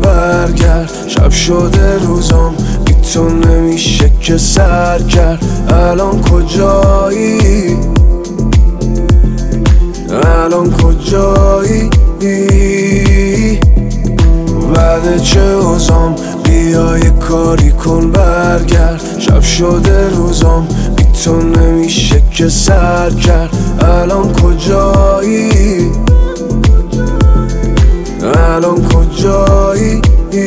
برگرد. شب شده روزام بی تو نمیشه که سر کرد. الان کجایی؟ الان کجایی؟ بعد چه اوزام بیا یه کاری کن برگرد. شب شده روزام بی تو نمیشه که سر کرد. الان کجایی؟ الان کجایی؟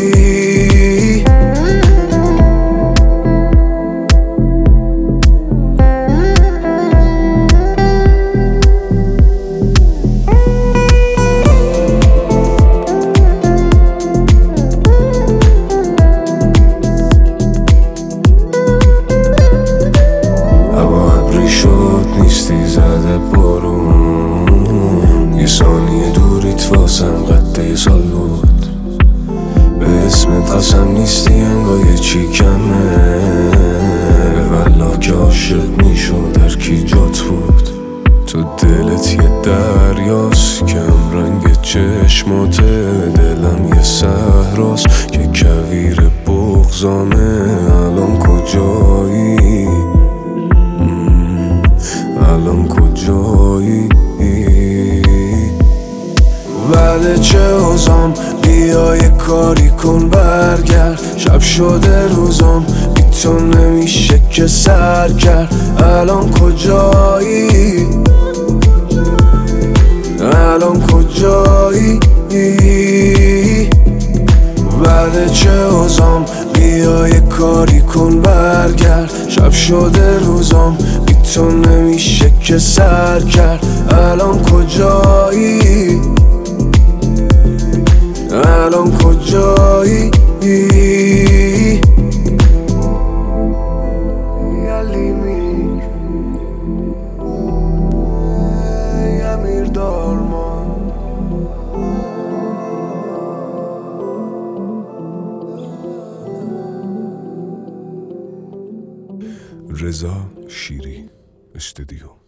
نیستی زده بارون، یه ثانیه دوریت واسم قد سال بود. به اسمت قسم نیستی انگاه چی کمه، والله که عاشق میشد هر کی جات بود. تو دلت یه دریاست که هم رنگ چشمات، دلم یه صحراست که کویر بغضامه. الان کجایی؟ الان کجایی؟ بعد چه اوزام بیا یه کاری کن برگرد. شب شده روزام بی تو نمیشه که سر کرد. الان کجایی؟ الان کجایی؟ بعد چه اوزام بیا یه کاری کن برگرد. شب شده روزام بی تو نمیشه که سر کرد. الان کجایی؟ الان کجایی؟ رضا شیری استودیو.